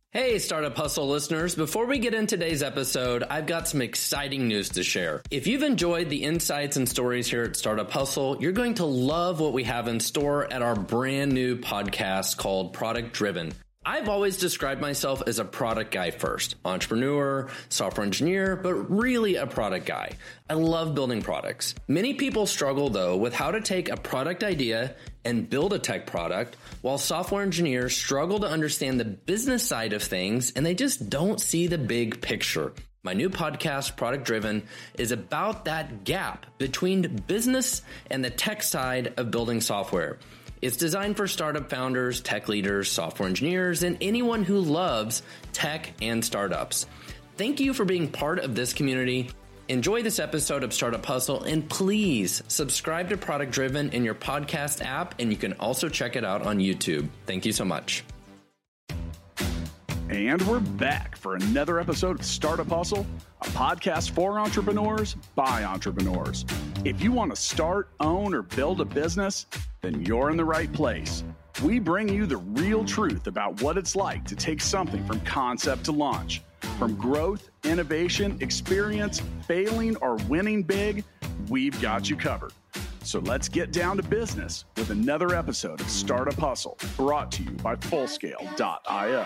Hey, Startup Hustle listeners. Before we get into today's episode, I've got some exciting news to share. If you've enjoyed the insights and stories here at Startup Hustle, you're going to love what we have in store at our brand new podcast called Product Driven. I've always described myself as a product guy first, entrepreneur, software engineer, but really a product guy. I love building products. Many people struggle though with how to take a product idea and build a tech product, while software engineers struggle to understand the business side of things and they just don't see the big picture. My new podcast, Product Driven, is about that gap between business and the tech side of building software. It's designed for startup founders, tech leaders, software engineers, and anyone who loves tech and startups. Thank you for being part of this community. Enjoy this episode of Startup Hustle, and please subscribe to Product Driven in your podcast app, and you can also check it out on YouTube. Thank you so much. And we're back for another episode of Startup Hustle, a podcast for entrepreneurs by entrepreneurs. If you want to start, own, or build a business, then you're in the right place. We bring you the real truth about what it's like to take something from concept to launch. From growth, innovation, experience, failing, or winning big, we've got you covered. So let's get down to business with another episode of Startup Hustle, brought to you by Fullscale.io.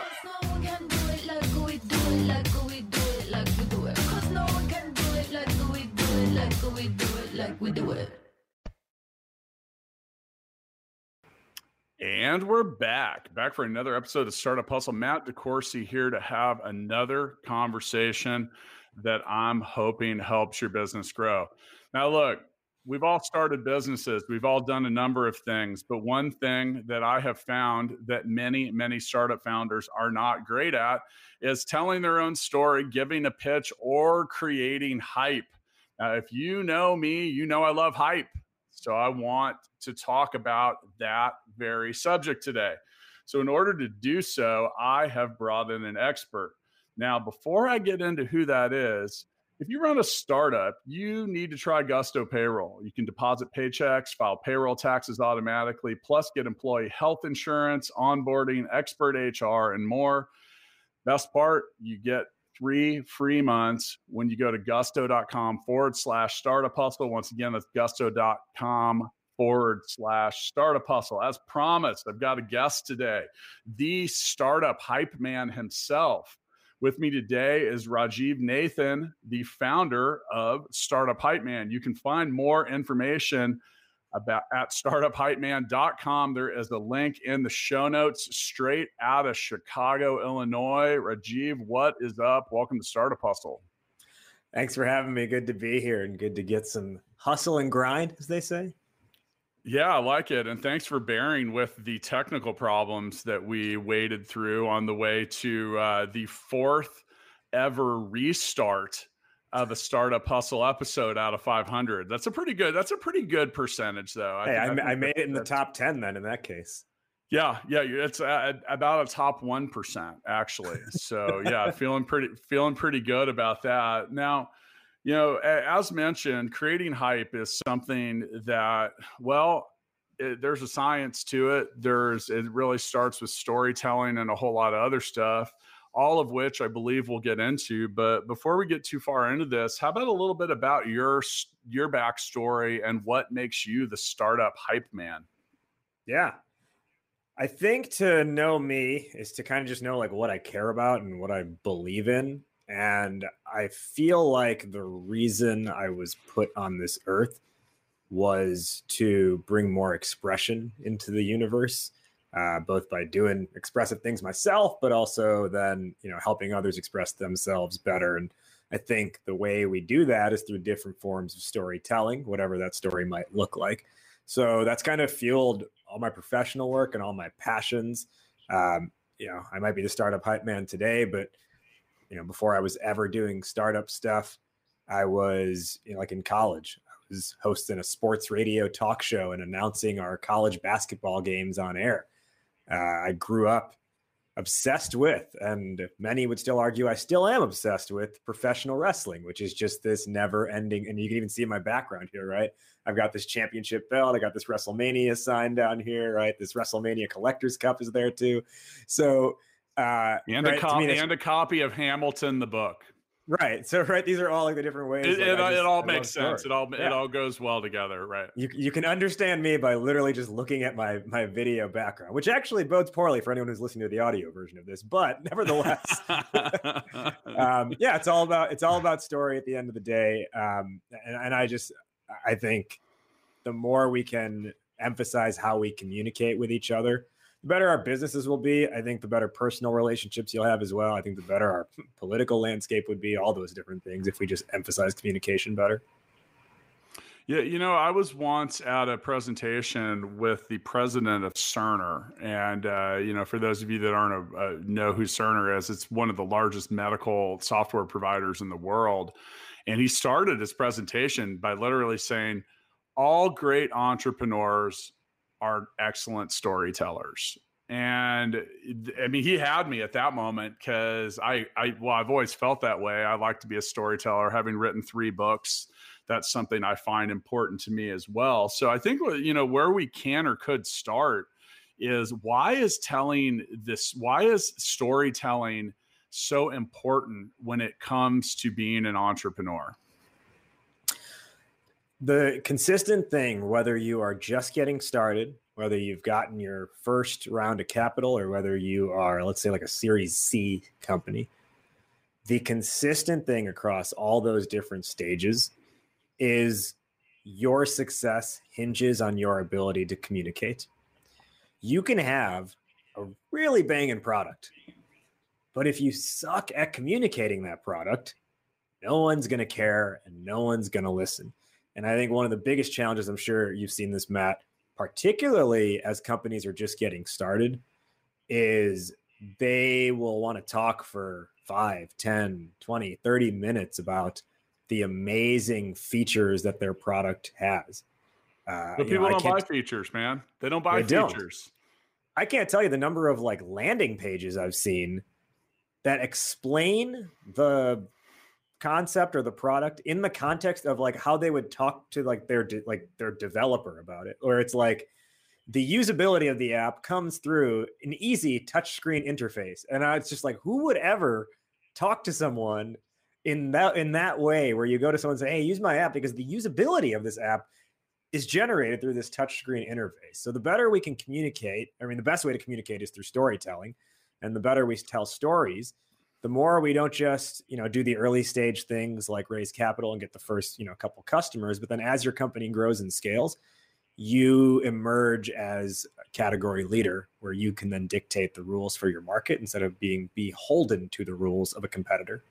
And we're back for another episode of Startup Hustle. Matt DeCoursey here to have another conversation that I'm hoping helps your business grow. Now, look, we've all started businesses. We've all done a number of things. But one thing that I have found that many startup founders are not great at is telling their own story, giving a pitch, or creating hype. Now, if you know me, you know I love hype. So I want to talk about that very subject today. So in order to do so, I have brought in an expert. Now, before I get into who that is, if you run a startup, you need to try Gusto Payroll. You can deposit paychecks, file payroll taxes automatically, plus get employee health insurance, onboarding, expert HR, and more. Best part, you get 3 free months when you go to gusto.com/startup hustle. Once again, that's gusto.com/startup hustle. As promised, I've got a guest today, the startup hype man himself. With me today is Rajiv Nathan, the founder of Startup Hype Man. You can find more information about at startuphypeman.com. There is a link in the show notes straight out of Chicago, Illinois. Rajiv, what is up? Welcome to Startup Hustle. Thanks for having me. Good to be here and good to get some hustle and grind, as they say. Yeah, I like it. And thanks for bearing with the technical problems that we waded through on the way to the 4th ever restart of a Startup Hustle episode out of 500. That's a pretty good percentage, though. I made it in the top 10 then in that case. Yeah, it's about a top 1% actually. So yeah, feeling pretty good about that. Now, you know, as mentioned, creating hype is something that, well, there's a science to it. It really starts with storytelling and a whole lot of other stuff, all of which I believe we'll get into. But before we get too far into this, how about a little bit about your backstory and what makes you the startup hype man? Yeah. I think to know me is to kind of just know like what I care about and what I believe in. And I feel like the reason I was put on this earth was to bring more expression into the universe, both by doing expressive things myself, but also then, you know, helping others express themselves better. And I think the way we do that is through different forms of storytelling, whatever that story might look like. So that's kind of fueled all my professional work and all my passions. You know, I might be the startup hype man today, but you know, before I was ever doing startup stuff, I was, you know, like in college, I was hosting a sports radio talk show and announcing our college basketball games on air. I grew up obsessed with, and many would still argue I still am obsessed with, professional wrestling, which is just this never ending. And you can even see in my background here, right? I've got this championship belt. I got this WrestleMania sign down here, right? This WrestleMania Collector's Cup is there too. So And a copy of Hamilton, the book. Right. So, right. These are all like the different ways. It all makes sense. It all goes well together. Right. You can understand me by literally just looking at my video background, which actually bodes poorly for anyone who's listening to the audio version of this. But nevertheless, it's all about story at the end of the day. And I think the more we can emphasize how we communicate with each other, the better our businesses will be. I think the better personal relationships you'll have as well. I think the better our political landscape would be, all those different things, if we just emphasize communication better. Yeah, I was once at a presentation with the president of Cerner. And, for those of you that aren't know who Cerner is, it's one of the largest medical software providers in the world. And he started his presentation by literally saying, all great entrepreneurs are excellent storytellers. And I mean, he had me at that moment because I've always felt that way. I like to be a storyteller, having written 3 books. That's something I find important to me as well. So I think, where we can or could start is why is storytelling so important when it comes to being an entrepreneur? The consistent thing, whether you are just getting started, whether you've gotten your first round of capital, or whether you are, let's say, like a Series C company, the consistent thing across all those different stages is your success hinges on your ability to communicate. You can have a really banging product, but if you suck at communicating that product, no one's going to care and no one's going to listen. And I think one of the biggest challenges, I'm sure you've seen this, Matt, particularly as companies are just getting started, is they will want to talk for 5, 10, 20, 30 minutes about the amazing features that their product has. But people don't buy features, man. They don't buy features. I can't tell you the number of like landing pages I've seen that explain the concept or the product in the context of like how they would talk to like their developer about it, or it's like the usability of the app comes through an easy touchscreen interface, and it's just like, who would ever talk to someone in that way, where you go to someone and say, hey, use my app, because the usability of this app is generated through this touchscreen interface. So the better we can communicate, I mean, the best way to communicate is through storytelling, and the better we tell stories, the more we don't just, do the early stage things like raise capital and get the first, couple customers, but then as your company grows and scales, you emerge as a category leader where you can then dictate the rules for your market instead of being beholden to the rules of a competitor.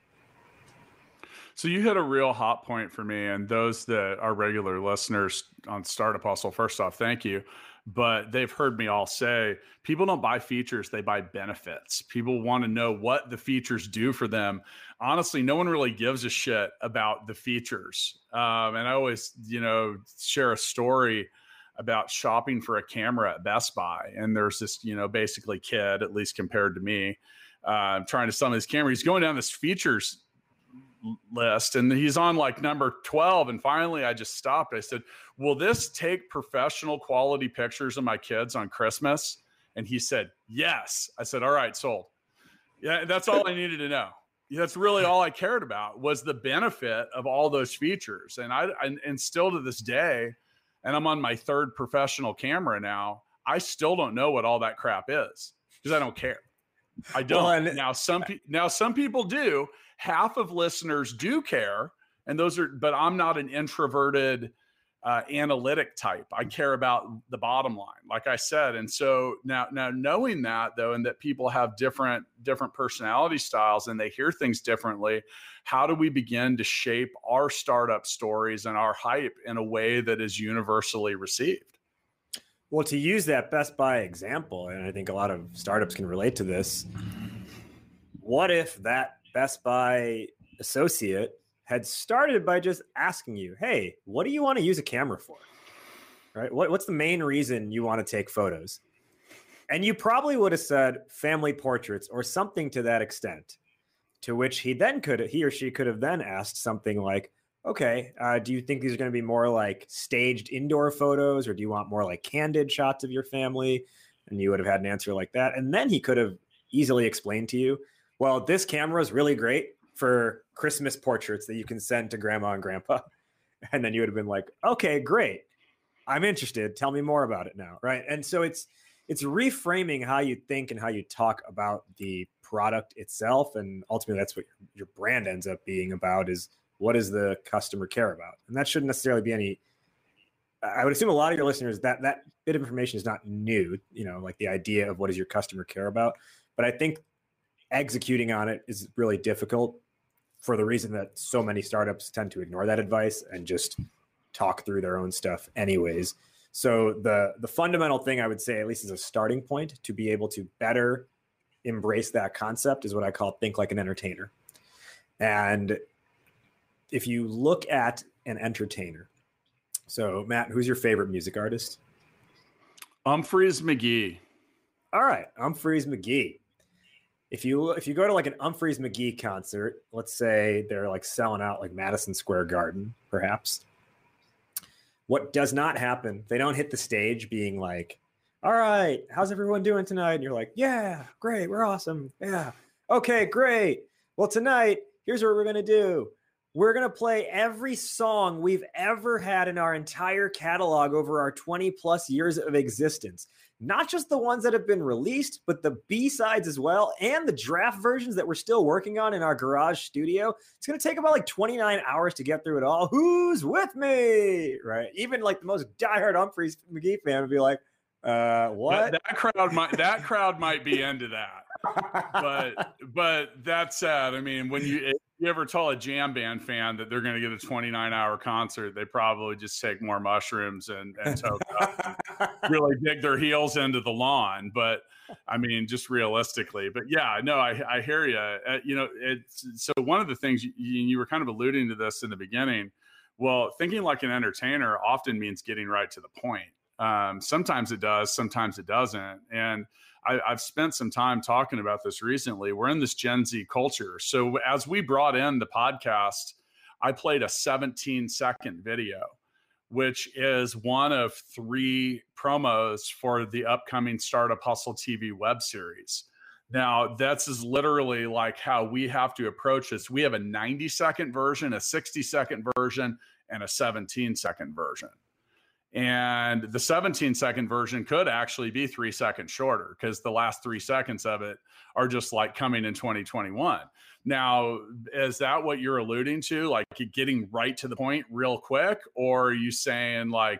So you hit a real hot point for me, and those that are regular listeners on Startup Hustle, first off, thank you. But they've heard me all say, people don't buy features, they buy benefits. People want to know what the features do for them. Honestly, no one really gives a shit about the features. And I always, share a story about shopping for a camera at Best Buy. And there's this, basically kid, at least compared to me, trying to sell me this camera. He's going down this features list and he's on like number 12. And finally I just stopped. I said, will this take professional quality pictures of my kids on Christmas? And he said, yes. I said, all right, sold. Yeah. That's all I needed to know. That's really all I cared about, was the benefit of all those features. And still to this day, and I'm on my 3rd professional camera now, I still don't know what all that crap is because I don't care. I don't. Well, now some people do. Half of listeners do care, and but I'm not an introverted analytic type. I care about the bottom line, like I said. And so now knowing that, though, and that people have different personality styles and they hear things differently, how do we begin to shape our startup stories and our hype in a way that is universally received? Well, to use that Best Buy example, and I think a lot of startups can relate to this, what if that Best Buy associate had started by just asking you, hey, what do you want to use a camera for? Right? What's the main reason you want to take photos? And you probably would have said family portraits or something to that extent, to which he or she could have then asked something like, okay, do you think these are going to be more like staged indoor photos, or do you want more like candid shots of your family? And you would have had an answer like that. And then he could have easily explain to you, well, this camera is really great for Christmas portraits that you can send to grandma and grandpa. And then you would have been like, okay, great. I'm interested. Tell me more about it now. Right. And so it's reframing how you think and how you talk about the product itself. And ultimately that's what your brand ends up being about, is what does the customer care about? And that shouldn't necessarily be any, I would assume a lot of your listeners, that bit of information is not new, like the idea of what does your customer care about. But I think executing on it is really difficult for the reason that so many startups tend to ignore that advice and just talk through their own stuff anyways. So the fundamental thing I would say, at least as a starting point, to be able to better embrace that concept is what I call think like an entertainer. And if you look at an entertainer, so Matt, who's your favorite music artist? Umphrey's McGee. All right, Umphrey's McGee. If you go to like an Umphrey's McGee concert, let's say they're like selling out like Madison Square Garden, perhaps. What does not happen, they don't hit the stage being like, all right, how's everyone doing tonight? And you're like, yeah, great, we're awesome. Yeah, okay, great. Well, tonight, here's what we're going to do. We're going to play every song we've ever had in our entire catalog over our 20 plus years of existence. Not just the ones that have been released, but the B-sides as well, and the draft versions that we're still working on in our garage studio. It's going to take about like 29 hours to get through it all. Who's with me? Right? Even like the most diehard Umphrey's McGee fan would be like, what? That crowd might be into that. But that said, I mean, if you ever tell a jam band fan that they're going to get a 29-hour concert, they probably just take more mushrooms and toke up and really dig their heels into the lawn. But I mean, just realistically. But yeah, no, I hear you. So one of the things you were kind of alluding to this in the beginning. Well, thinking like an entertainer often means getting right to the point. Sometimes it does, sometimes it doesn't. And I've spent some time talking about this recently. We're in this Gen Z culture. So as we brought in the podcast, I played a 17-second video, which is one of 3 promos for the upcoming Startup Hustle TV web series. Now, that's is literally like how we have to approach this. We have a 90-second version, a 60-second version, and a 17-second version. And the 17-second version could actually be 3 seconds shorter, because the last 3 seconds of it are just like coming in 2021. Now, is that what you're alluding to? Like getting right to the point real quick? Or are you saying like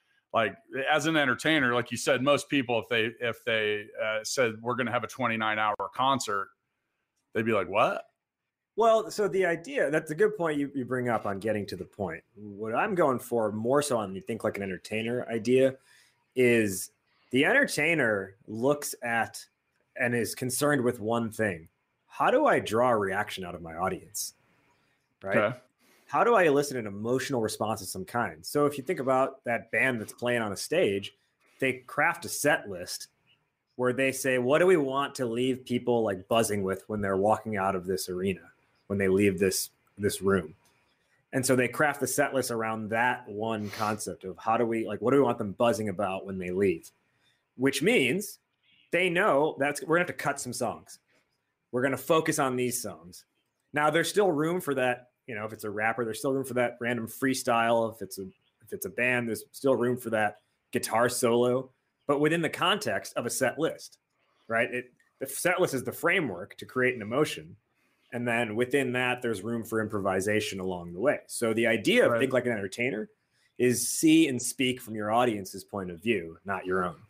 as an entertainer, like you said, most people, if they said we're going to have a 29-hour concert, they'd be like, what? Well, so the idea, that's a good point you bring up on getting to the point. What I'm going for more so on the think like an entertainer idea is the entertainer looks at and is concerned with one thing. How do I draw a reaction out of my audience? Right? Okay. How do I elicit an emotional response of some kind? So if you think about that band that's playing on a stage, they craft a set list where they say, what do we want to leave people like buzzing with when they're walking out of this arena? When they leave this room. And so they craft the set list around that one concept of what do we want them buzzing about when they leave? Which means they know we're gonna have to cut some songs. We're gonna focus on these songs. Now there's still room for that, if it's a rapper, there's still room for that random freestyle. If it's a band, there's still room for that guitar solo, but within the context of a set list, right? The set list is the framework to create an emotion. And then within that, there's room for improvisation along the way. So the idea of think like an entertainer is see and speak from your audience's point of view, not your own.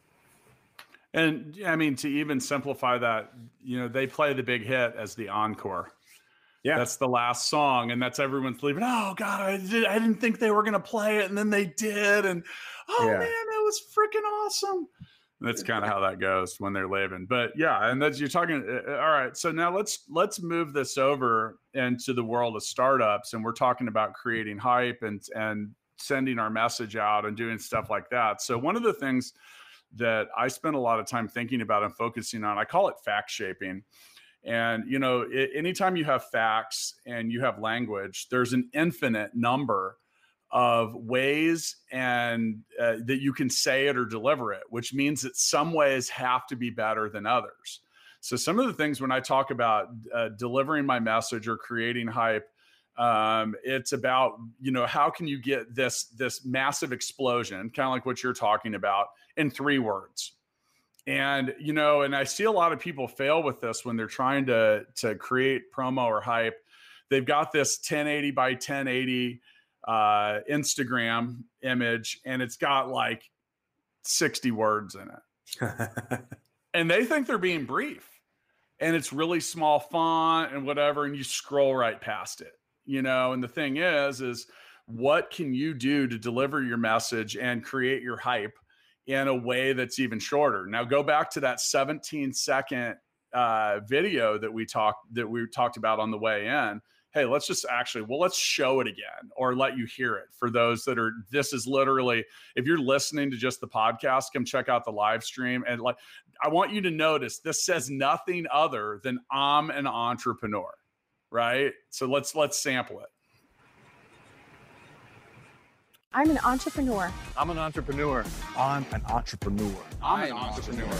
And I mean, to even simplify that, they play the big hit as the encore. Yeah, that's the last song, and that's everyone's leaving. Oh God, I didn't think they were going to play it, and then they did, and man, it was freaking awesome. That's kind of how that goes when they're leaving. But yeah, and that's you're talking. All right, so now let's move this over into the world of startups, and we're talking about creating hype and sending our message out and doing stuff like that. So one of the things that I spend a lot of time thinking about and focusing on, I call it fact shaping. And anytime you have facts and you have language, there's an infinite number of ways and that you can say it or deliver it, which means that some ways have to be better than others. So some of the things when I talk about delivering my message or creating hype, it's about, how can you get this massive explosion, kind of like what you're talking about, in 3 words. And, and I see a lot of people fail with this when they're trying to create promo or hype. They've got this 1080 by 1080 Instagram image, and it's got like 60 words in it. And they think they're being brief, and it's really small font and whatever, and you scroll right past it, and the thing is what can you do to deliver your message and create your hype in a way that's even shorter? Now go back to that 17-second video that we talked about on the way in. Hey, let's show it again, or let you hear it. For those that this is literally, if you're listening to just the podcast, come check out the live stream. And I want you to notice this says nothing other than I'm an entrepreneur, right? So let's sample it. I'm an entrepreneur. I'm an entrepreneur. I'm an entrepreneur. I'm an entrepreneur.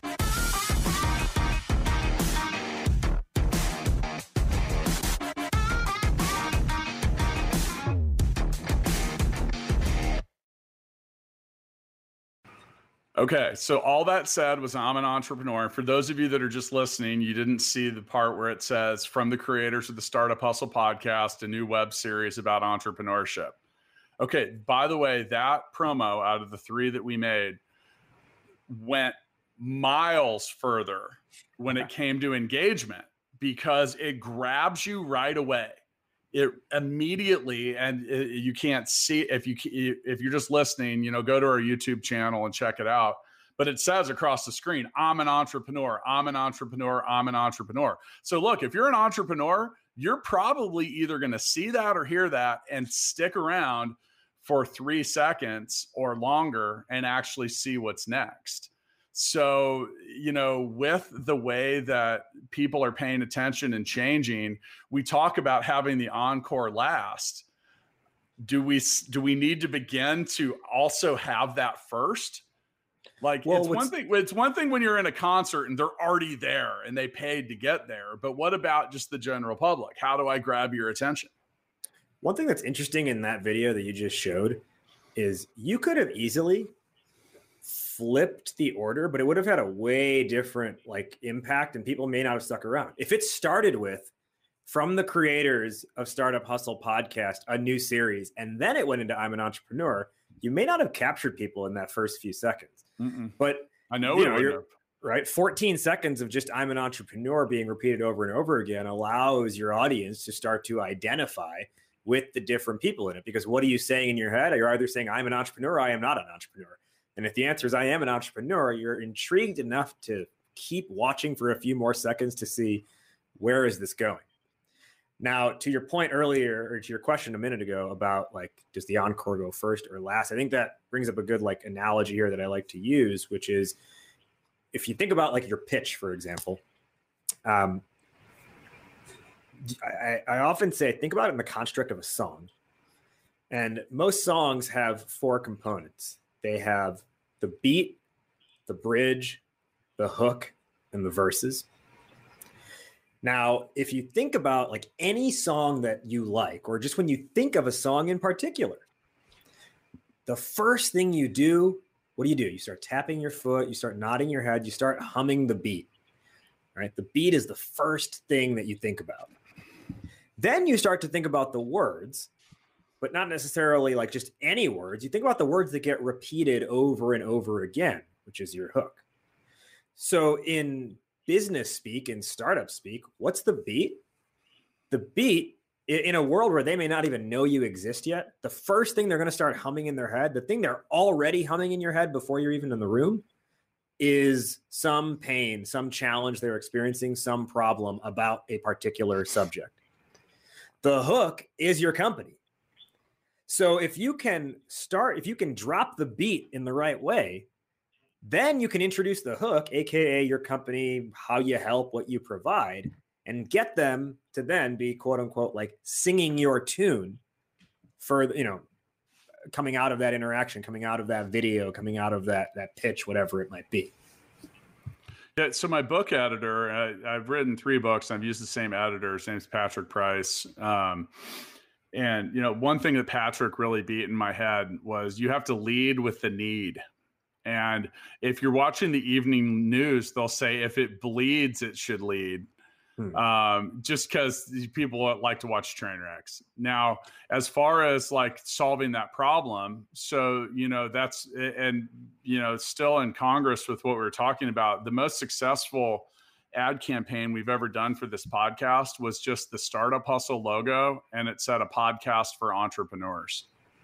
Okay, so all that said was I'm an entrepreneur. For those of you that are just listening, you didn't see the part where it says from the creators of the Startup Hustle podcast, a new web series about entrepreneurship. Okay, by the way, that promo out of the 3 that we made went miles further when it came to engagement, because it grabs you right away. It immediately, and you can't see if you're just listening, go to our YouTube channel and check it out. But it says across the screen, I'm an entrepreneur, I'm an entrepreneur, I'm an entrepreneur. So look, if you're an entrepreneur, you're probably either going to see that or hear that and stick around for 3 seconds or longer and actually see what's next. So, with the way that people are paying attention and changing, we talk about having the encore last. Do we need to begin to also have that first? It's one thing when you're in a concert and they're already there and they paid to get there. But what about just the general public? How do I grab your attention? One thing that's interesting in that video that you just showed is you could have easily flipped the order, but it would have had a way different impact, and people may not have stuck around. If it started with, from the creators of Startup Hustle podcast, a new series, and then it went into I'm an entrepreneur, you may not have captured people in that first few seconds. But I know you're right. 14 seconds of just I'm an entrepreneur being repeated over and over again allows your audience to start to identify with the different people in it. Because what are you saying in your head? You're either saying I'm an entrepreneur, or I am not an entrepreneur. And if the answer is I am an entrepreneur, you're intrigued enough to keep watching for a few more seconds to see where is this going. Now, to your point earlier, or to your question a minute ago about does the encore go first or last? I think that brings up a good analogy here that I like to use, which is if you think about your pitch, for example, I often say, think about it in the construct of a song. And most songs have 4 components. They have the beat, the bridge, the hook, and the verses. Now, if you think about any song that you like, or just when you think of a song in particular, the first thing you do, what do? You start tapping your foot, you start nodding your head, you start humming the beat, right? The beat is the first thing that you think about. Then you start to think about the words, but not necessarily just any words. You think about the words that get repeated over and over again, which is your hook. So in business speak, in startup speak, what's the beat? The beat, in a world where they may not even know you exist yet, the first thing they're going to start humming in their head, the thing they're already humming in your head before you're even in the room, is some pain, some challenge they're experiencing, some problem about a particular subject. The hook is your company. So if you can drop the beat in the right way, then you can introduce the hook, AKA your company, how you help, what you provide, and get them to then be quote unquote singing your tune for, coming out of that interaction, coming out of that video, coming out of that pitch, whatever it might be. Yeah, so my book editor, I've written 3 books. I've used the same editor. His name's Patrick Price. And, one thing that Patrick really beat in my head was you have to lead with the need. And if you're watching the evening news, they'll say, if it bleeds, it should lead. Just because people like to watch train wrecks. Now, as far as like solving that problem, so, that's, and, still in Congress with what we were talking about, the most successful ad campaign we've ever done for this podcast was just the Startup Hustle logo, and it said a podcast for entrepreneurs.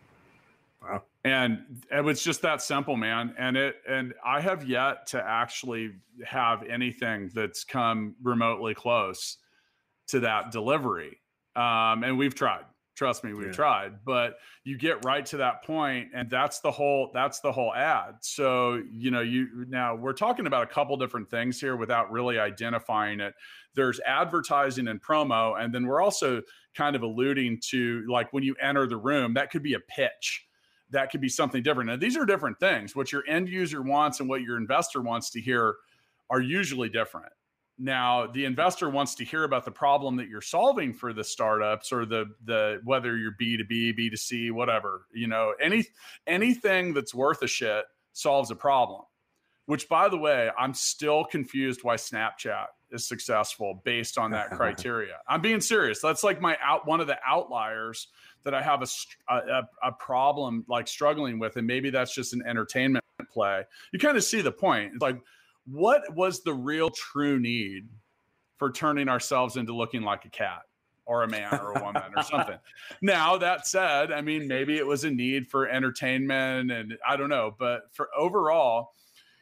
Wow. And it was just that simple, man. And I have yet to actually have anything that's come remotely close to that delivery. And we've tried. Trust me, we've tried. But you get right to that point, and that's the whole ad. So, now we're talking about a couple different things here without really identifying it. There's advertising and promo, and then we're also kind of alluding to, like, when you enter the room, that could be a pitch. That could be something different. Now, these are different things. What your end user wants and what your investor wants to hear are usually different. Now, the investor wants to hear about the problem that you're solving for the startups, or the whether you're B2B, B2C, whatever, anything that's worth a shit solves a problem. Which, by the way, I'm still confused why Snapchat is successful based on that criteria. I'm being serious. That's like one of the outliers that I have a problem like struggling with, and maybe that's just an entertainment play. You kind of see the point. It's like, what was the real true need for turning ourselves into looking like a cat or a man or a woman or something? Now, that said, I mean, maybe it was a need for entertainment, and I don't know, but for overall,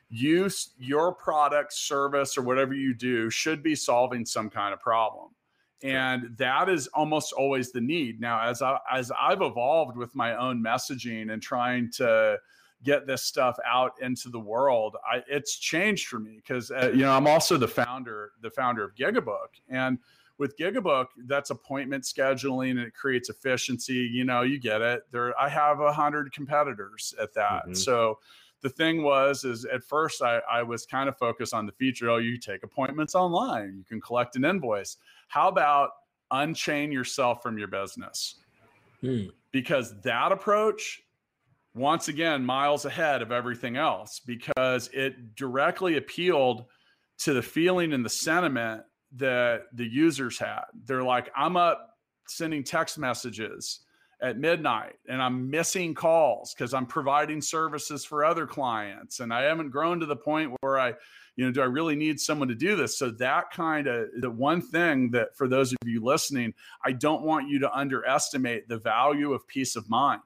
your product, service, or whatever you do should be solving some kind of problem. And that is almost always the need. Now, as I've evolved with my own messaging and trying to get this stuff out into the world, it's changed for me because I'm also the founder of Gigabook, and with Gigabook, that's appointment scheduling, and it creates efficiency. You get it. I have 100 competitors at that. Mm-hmm. So the thing is at first I was kind of focused on the feature. You take appointments online, you can collect an invoice. How about unchain yourself from your business? Because that approach, once again, miles ahead of everything else, because it directly appealed to the feeling and the sentiment that the users had. They're like, I'm up sending text messages at midnight and I'm missing calls because I'm providing services for other clients, and I haven't grown to the point where do I really need someone to do this? So that kind of the one thing that, for those of you listening, I don't want you to underestimate the value of peace of mind.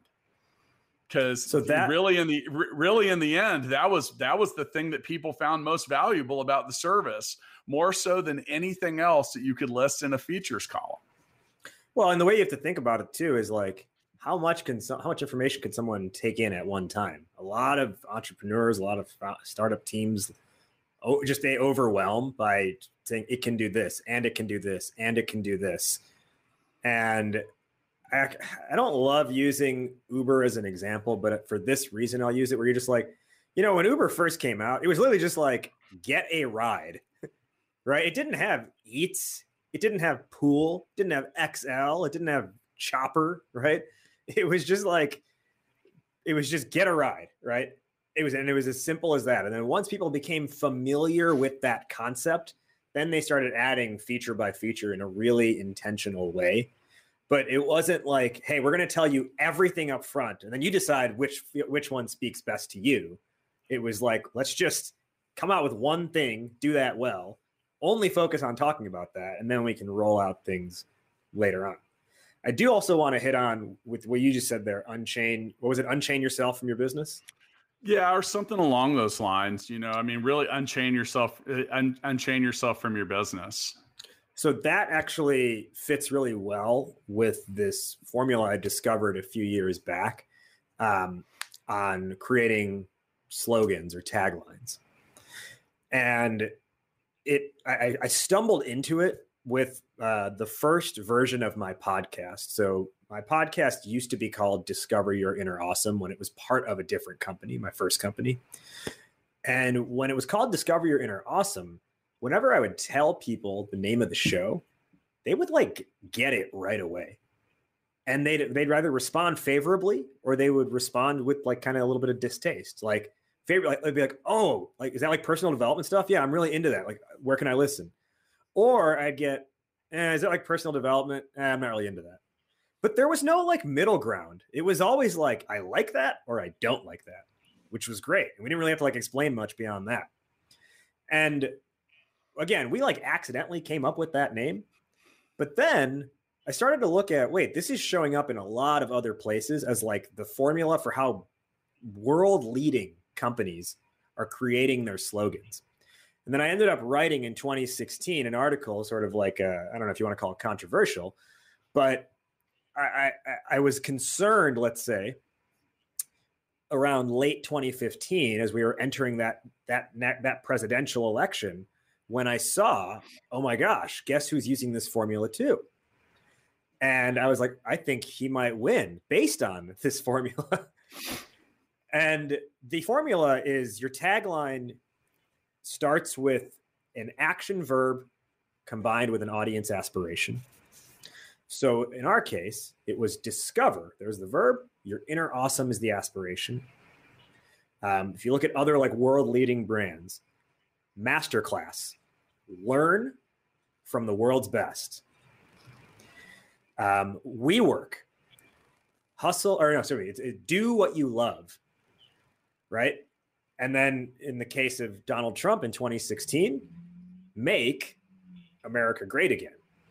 Because really in the end, that was the thing that people found most valuable about the service, more so than anything else that you could list in a features column. Well, and the way you have to think about it too is like, how much information can someone take in at one time? A lot of entrepreneurs, a lot of startup teams, they overwhelm by saying it can do this, and it can do this, and it can do this. And I don't love using Uber as an example, but for this reason, I'll use it, where you're just like, when Uber first came out, it was literally just like, get a ride, right? It didn't have Eats. It didn't have Pool. It didn't have XL. It didn't have Chopper, right? It was just get a ride, right? It was as simple as that. And then once people became familiar with that concept, then they started adding feature by feature in a really intentional way. But it wasn't like, hey, we're going to tell you everything up front, and then you decide which one speaks best to you. It was like, let's just come out with one thing, do that well, only focus on talking about that, and then we can roll out things later on. I do also want to hit on with what you just said there, unchain. What was it? Unchain yourself from your business? Yeah, or something along those lines. Really unchain yourself from your business. So that actually fits really well with this formula I discovered a few years back on creating slogans or taglines. And I stumbled into it with the first version of my podcast. So my podcast used to be called Discover Your Inner Awesome when it was part of a different company, my first company. And when it was called Discover Your Inner Awesome, whenever I would tell people the name of the show, they would like get it right away. And they'd either respond favorably or they would respond with like kind of a little bit of distaste. Like favorite, like they'd be like, oh, like, is that like personal development stuff? Yeah, I'm really into that. Like, where can I listen? Or I'd get, is that like personal development? I'm not really into that. But there was no like middle ground. It was always like, I like that or I don't like that, which was great. And we didn't really have to like explain much beyond that. And again, we like accidentally came up with that name. But then I started to look at, wait, this is showing up in a lot of other places as like the formula for how world leading companies are creating their slogans. And then I ended up writing in 2016 an article, sort of like, I don't know if you want to call it controversial, but I was concerned, let's say, around late 2015, as we were entering that presidential election, when I saw, oh my gosh, guess who's using this formula too? And I was like, I think he might win based on this formula. And the formula is your tagline starts with an action verb combined with an audience aspiration. So in our case, it was discover. There's the verb. Your inner awesome is the aspiration. If you look at other like world leading brands, masterclass, learn from the world's best. WeWork, hustle, or no, sorry, it's do what you love, right? And then in the case of Donald Trump in 2016, make America great again.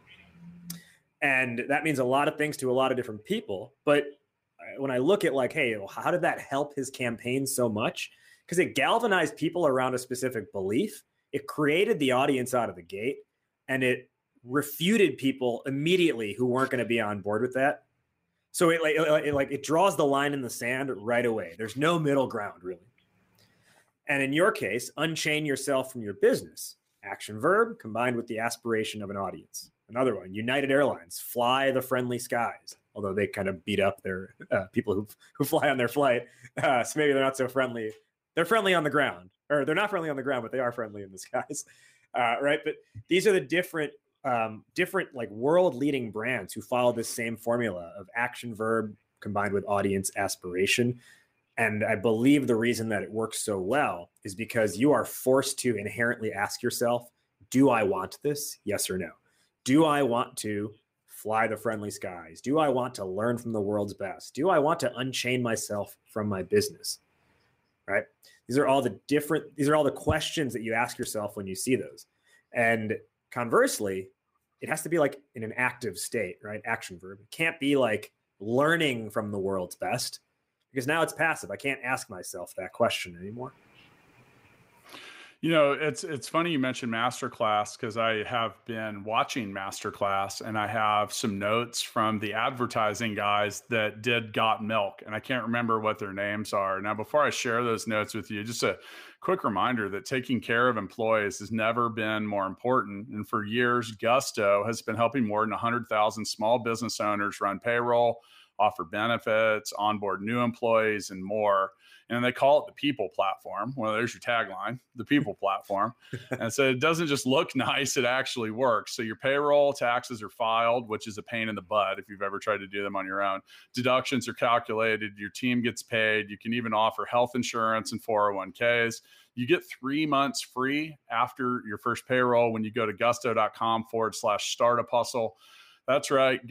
And that means a lot of things to a lot of different people. But when I look at like, hey, how did that help his campaign so much? Because it galvanized people around a specific belief. It created the audience out of the gate, and it refuted people immediately who weren't going to be on board with that. So it draws the line in the sand right away. There's no middle ground, really. And in your case, unchain yourself from your business. Action verb combined with the aspiration of an audience. Another one, United Airlines, fly the friendly skies. Although they kind of beat up their people who fly on their flight. So maybe they're not so friendly. They're friendly on the ground. Or they're not friendly on the ground, but they are friendly in the skies. Right? But these are the different like world leading brands who follow this same formula of action verb combined with audience aspiration. And I believe the reason that it works so well is because you are forced to inherently ask yourself, do I want this? Yes or no? Do I want to fly the friendly skies? Do I want to learn from the world's best? Do I want to unchain myself from my business? Right? These are all the questions that you ask yourself when you see those. And conversely, it has to be like in an active state, right? Action verb. It can't be like learning from the world's best, because now it's passive. I can't ask myself that question anymore. You know, it's funny you mentioned Masterclass, because I have been watching Masterclass and I have some notes from the advertising guys that did Got Milk, and I can't remember what their names are. Now, before I share those notes with you, just a quick reminder that taking care of employees has never been more important. And for years, Gusto has been helping more than 100,000 small business owners run payroll, offer benefits, onboard new employees, and more. And they call it the people platform. Well, there's your tagline, the people platform. And so it doesn't just look nice, it actually works. So your payroll taxes are filed, which is a pain in the butt if you've ever tried to do them on your own. Deductions are calculated, your team gets paid. You can even offer health insurance and 401ks. You get 3 months free after your first payroll when you go to gusto.com/startuphustle. That's right,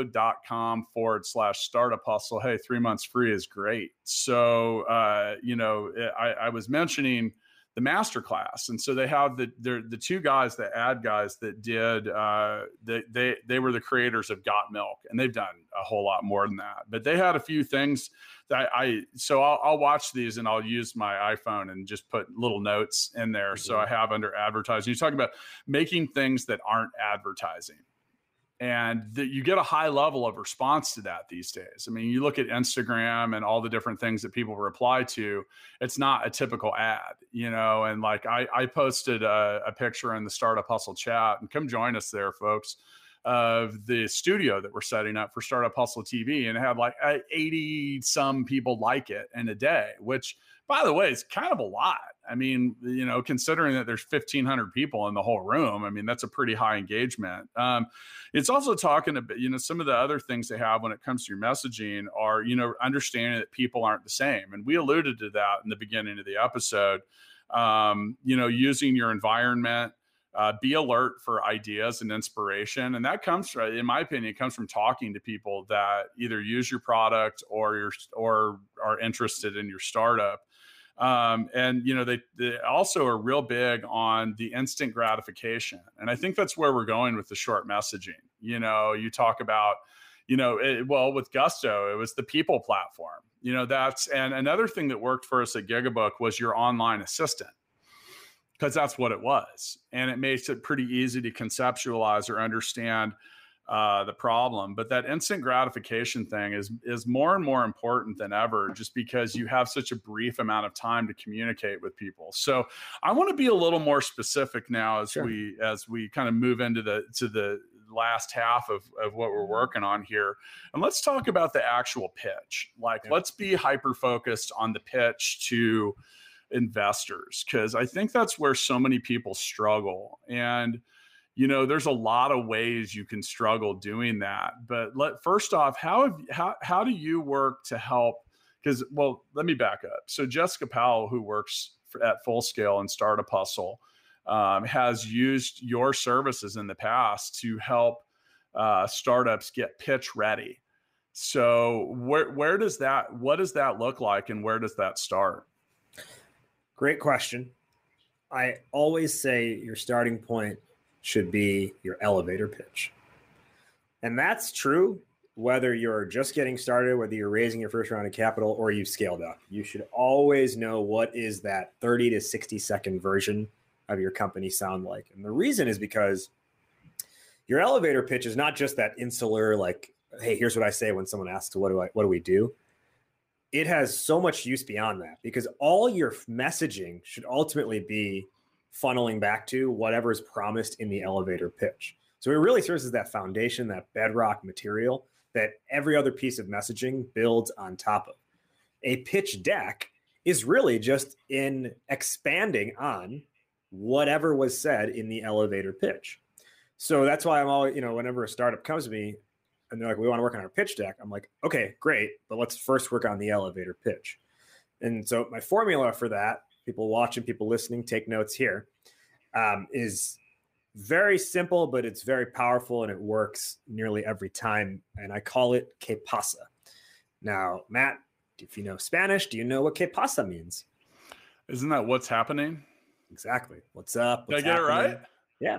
gusto.com/startuphustle. Hey, 3 months free is great. So, I was mentioning the masterclass. And so they have the two guys, the ad guys that did, they were the creators of Got Milk, and they've done a whole lot more than that. But they had a few things that I'll watch these and I'll use my iPhone and just put little notes in there. Mm-hmm. So I have under advertising. You talk about making things that aren't advertising. And you get a high level of response to that these days. I mean, you look at Instagram and all the different things that people reply to, it's not a typical ad, and like I posted a picture in the Startup Hustle chat, and come join us there, folks, of the studio that we're setting up for Startup Hustle TV, and it had like 80 some people like it in a day, which, by the way, is kind of a lot. I mean, considering that there's 1,500 people in the whole room, I mean, that's a pretty high engagement. It's also talking about, some of the other things they have when it comes to your messaging are, understanding that people aren't the same. And we alluded to that in the beginning of the episode. Using your environment, be alert for ideas and inspiration. And that comes from, in my opinion, it comes from talking to people that either use your product or are interested in your startup. They also are real big on the instant gratification. And I think that's where we're going with the short messaging. You talk about, with Gusto, it was the people platform. And another thing that worked for us at Gigabook was your online assistant, because that's what it was. And it makes it pretty easy to conceptualize or understand the problem. But that instant gratification thing is more and more important than ever, just because you have such a brief amount of time to communicate with people. So I want to be a little more specific now as we kind of move into the last half of what we're working on here. And let's talk about the actual pitch. Let's be hyper focused on the pitch to investors, because I think that's where so many people struggle. And there's a lot of ways you can struggle doing that. But first off, how do you work to help? Because, let me back up. So Jessica Powell, who works at Fullscale and Startup Hustle, has used your services in the past to help startups get pitch ready. So what does that look like, and where does that start? Great question. I always say your starting point should be your elevator pitch. And that's true whether you're just getting started, whether you're raising your first round of capital, or you've scaled up. You should always know what is that 30 to 60 second version of your company sound like. And the reason is because your elevator pitch is not just that insular, hey, here's what I say when someone asks, what do we do? It has so much use beyond that, because all your messaging should ultimately be funneling back to whatever's promised in the elevator pitch. So it really serves as that foundation, that bedrock material that every other piece of messaging builds on top of. A pitch deck is really just in expanding on whatever was said in the elevator pitch. So that's why I'm always, whenever a startup comes to me and they're like, we want to work on our pitch deck, I'm like, okay, great, but let's first work on the elevator pitch. And so my formula for that, people watching, people listening, take notes here, is very simple, but it's very powerful, and it works nearly every time. And I call it que pasa. Now, Matt, if you know Spanish, do you know what que pasa means? Isn't that what's happening? Exactly. What's up? Did I get happening? it right? Yeah.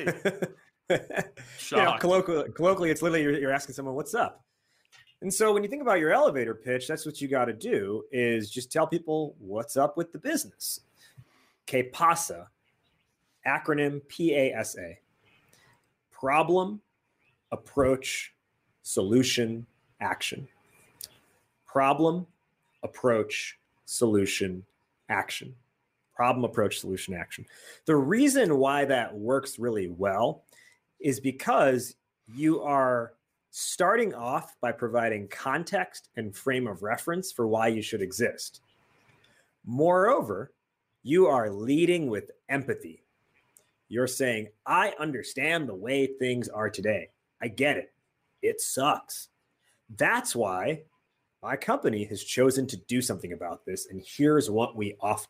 Hey. Colloquially, it's literally you're asking someone, what's up? And so when you think about your elevator pitch, that's what you got to do, is just tell people what's up with the business. Que pasa, acronym PASA. Problem, approach, solution, action. Problem, approach, solution, action. Problem, approach, solution, action. The reason why that works really well is because you are starting off by providing context and frame of reference for why you should exist. Moreover, you are leading with empathy. You're saying, I understand the way things are today. I get it. It sucks. That's why my company has chosen to do something about this, and here's what we offer.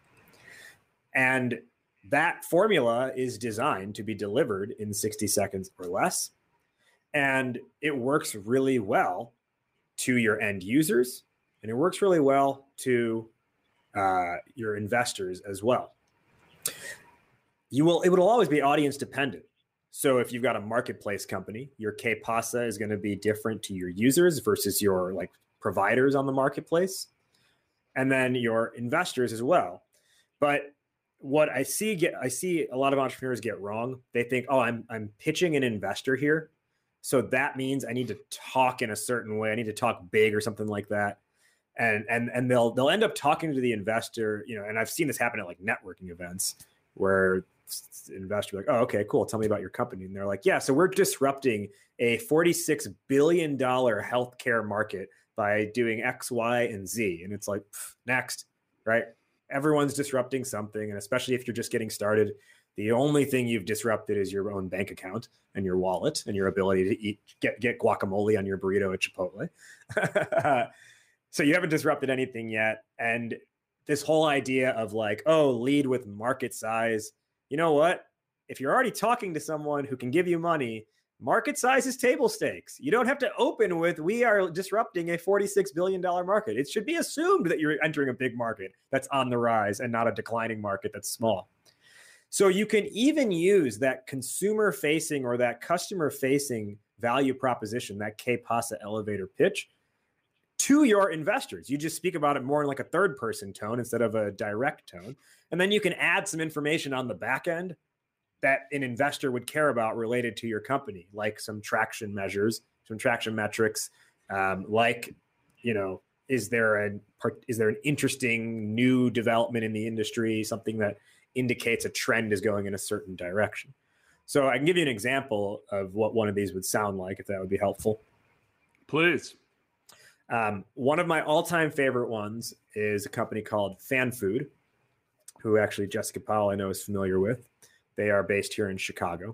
And that formula is designed to be delivered in 60 seconds or less. And it works really well to your end users, and it works really well to your investors as well. It will always be audience dependent. So if you've got a marketplace company, your que pasa is going to be different to your users versus your providers on the marketplace, and then your investors as well. But what I see a lot of entrepreneurs get wrong. They think, oh, I'm pitching an investor here, so that means I need to talk in a certain way. I need to talk big or something like that. And they'll end up talking to the investor, and I've seen this happen at networking events where the investor will be like, oh, okay, cool. Tell me about your company. And they're like, yeah, so we're disrupting a $46 billion healthcare market by doing X, Y, and Z. And it's like, next, right? Everyone's disrupting something. And especially if you're just getting started, the only thing you've disrupted is your own bank account and your wallet and your ability to get guacamole on your burrito at Chipotle. So you haven't disrupted anything yet. And this whole idea of like, oh, lead with market size. You know what? If you're already talking to someone who can give you money, market size is table stakes. You don't have to open with, we are disrupting a $46 billion market. It should be assumed that you're entering a big market that's on the rise and not a declining market that's small. So you can even use that consumer facing or that customer facing value proposition, that K-Pasa elevator pitch, to your investors. You just speak about it more in like a third person tone instead of a direct tone. And then you can add some information on the back end that an investor would care about related to your company, like some traction measures, some traction metrics, like, you know, is there an interesting new development in the industry, something that indicates a trend is going in a certain direction. So I can give you an example of what one of these would sound like, if that would be helpful. Please. One of my all-time favorite ones is a company called FanFood, who actually Jessica Powell I know is familiar with. They are based here in Chicago.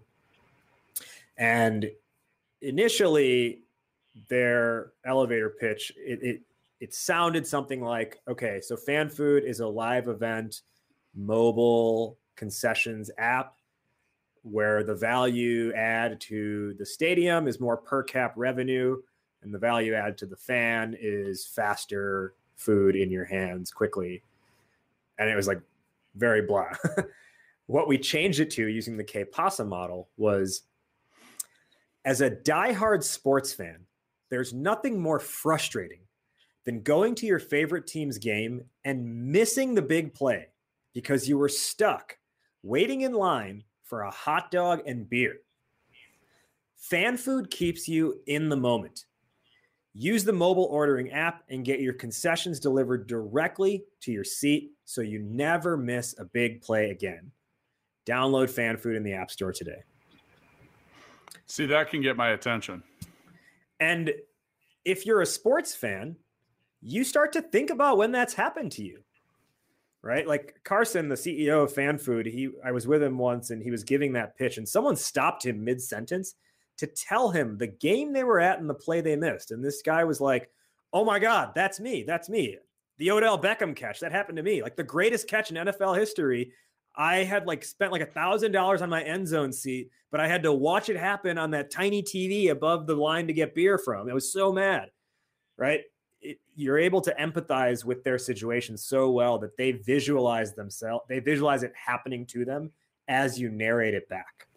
And initially, their elevator pitch, it sounded something like, okay, so FanFood is a live event mobile concessions app where the value add to the stadium is more per cap revenue, and the value add to the fan is faster food in your hands quickly. And it was like very blah. What we changed it to using the K-Pasa model was, as a diehard sports fan, there's nothing more frustrating than going to your favorite team's game and missing the big play because you were stuck waiting in line for a hot dog and beer. FanFood keeps you in the moment. Use the mobile ordering app and get your concessions delivered directly to your seat so you never miss a big play again. Download FanFood in the App Store today. See, that can get my attention. And if you're a sports fan, you start to think about when that's happened to you, right? Like Carson, the CEO of FanFood, I was with him once and he was giving that pitch and someone stopped him mid-sentence to tell him the game they were at and the play they missed. And this guy was like, oh my God, that's me. That's me. The Odell Beckham catch, that happened to me. Like the greatest catch in NFL history. I had like spent like $1,000 on my end zone seat, but I had to watch it happen on that tiny TV above the line to get beer from. I was so mad, right? You're able to empathize with their situation so well that they visualize themselves. They visualize it happening to them as you narrate it back.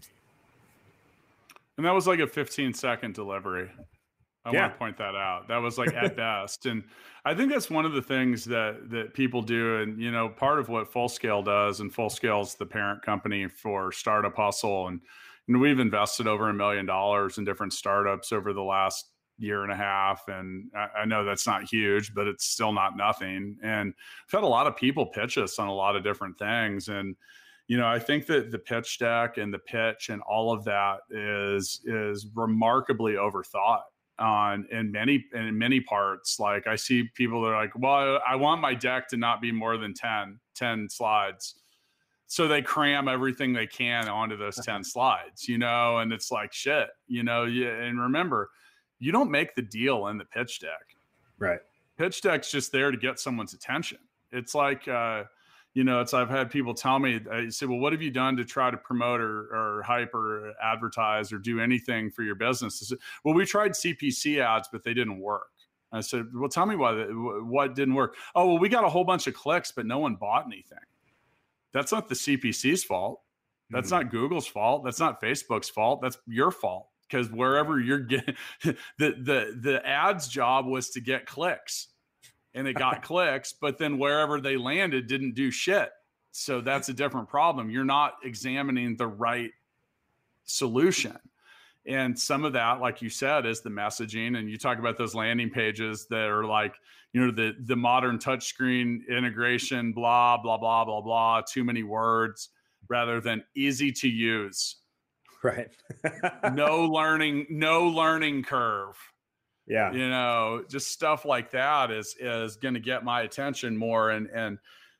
And that was like a 15-second delivery. I want to point that out. That was like at best. And I think that's one of the things that people do. And, you know, part of what Fullscale does, and Fullscale is the parent company for Startup Hustle. And we've invested over $1 million in different startups over the last year and a half. And I know that's not huge, but it's still not nothing. And we've had a lot of people pitch us on a lot of different things. And, you know, I think that the pitch deck and the pitch and all of that is remarkably overthought in many parts. Like I see people that are like, well, I want my deck to not be more than 10 slides. So they cram everything they can onto those 10 slides, you know, and it's like, shit, you know, and remember, you don't make the deal in the pitch deck. Right. Pitch deck's just there to get someone's attention. It's like, you know, I've had people tell me, I say, well, what have you done to try to promote or hype or advertise or do anything for your business? I said, well, we tried CPC ads, but they didn't work. I said, well, tell me what didn't work. Oh, well, we got a whole bunch of clicks, but no one bought anything. That's not the CPC's fault. That's not Google's fault. That's not Facebook's fault. That's your fault. Because wherever you're getting the ads job was to get clicks. And it got clicks, but then wherever they landed didn't do shit. So that's a different problem. You're not examining the right solution. And some of that, like you said, is the messaging. And you talk about those landing pages that are like, you know, the modern touchscreen integration, blah, blah, blah, blah, blah, too many words rather than easy to use. Right. no learning curve. Yeah. You know, just stuff like that is going to get my attention more. And,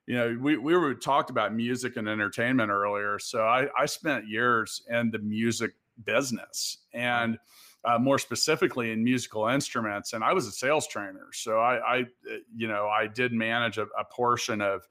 we were talked about music and entertainment earlier. So I spent years in the music business, and more specifically in musical instruments. And I was a sales trainer. So I did manage a portion of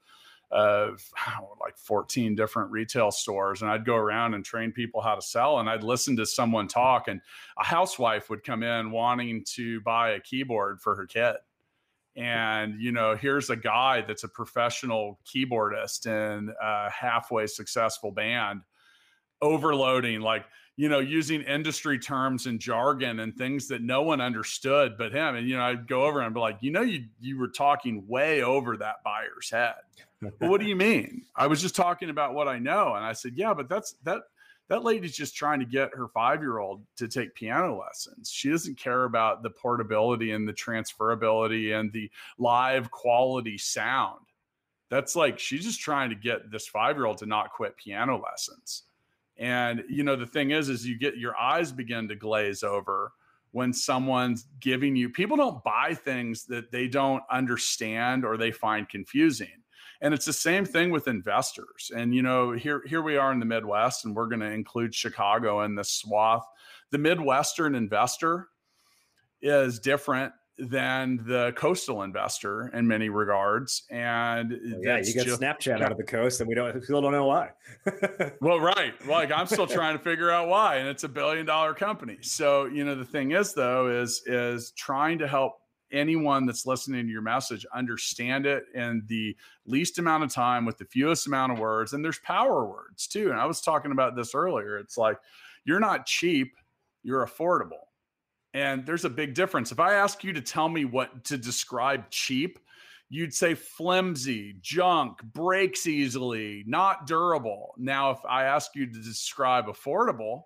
like 14 different retail stores. And I'd go around and train people how to sell. And I'd listen to someone talk, and a housewife would come in wanting to buy a keyboard for her kid. And, here's a guy that's a professional keyboardist in a halfway successful band, overloading, like, using industry terms and jargon and things that no one understood but him. And, I'd go over and be like, you were talking way over that buyer's head. Well, what do you mean? I was just talking about what I know. And I said, yeah, but that lady's just trying to get her 5-year-old to take piano lessons. She doesn't care about the portability and the transferability and the live quality sound. That's like, she's just trying to get this 5-year-old to not quit piano lessons. And, the thing is you get your eyes begin to glaze over when someone's giving you, people don't buy things that they don't understand or they find confusing. And it's the same thing with investors. And, here we are in the Midwest, and we're going to include Chicago in this swath. The Midwestern investor is different than the coastal investor in many regards. And you get Snapchat out of the coast, and we still don't know why. Well, right. Like, I'm still trying to figure out why, and it's $1 billion company. So, the thing is, though, is trying to help anyone that's listening to your message understand it in the least amount of time with the fewest amount of words. And there's power words too. And I was talking about this earlier. It's like, you're not cheap, you're affordable. And there's a big difference. If I ask you to tell me what to describe cheap, you'd say flimsy, junk, breaks easily, not durable. Now, if I ask you to describe affordable,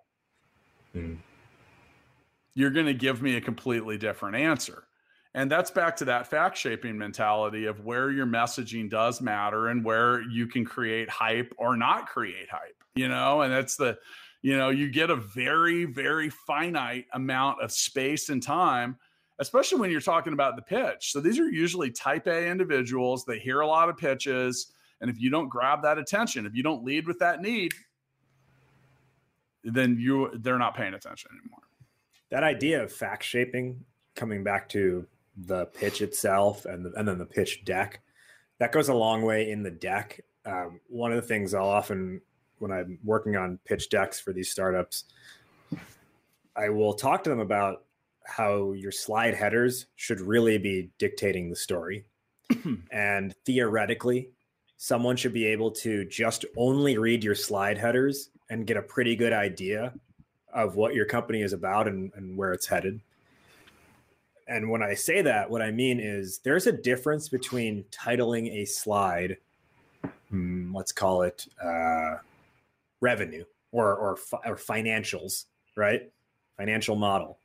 you're going to give me a completely different answer. And that's back to that fact shaping mentality of where your messaging does matter and where you can create hype or not create hype, and that's you get a very, very finite amount of space and time, especially when you're talking about the pitch. So these are usually type A individuals. They hear a lot of pitches. And if you don't grab that attention, if you don't lead with that need, then they're not paying attention anymore. That idea of fact shaping, coming back to the pitch itself and then the pitch deck, that goes a long way in the deck. One of the things I'll often, when I'm working on pitch decks for these startups, I will talk to them about how your slide headers should really be dictating the story. And theoretically, someone should be able to just only read your slide headers and get a pretty good idea of what your company is about and where it's headed. And when I say that, what I mean is there's a difference between titling a slide, let's call it revenue or financials, right? Financial model,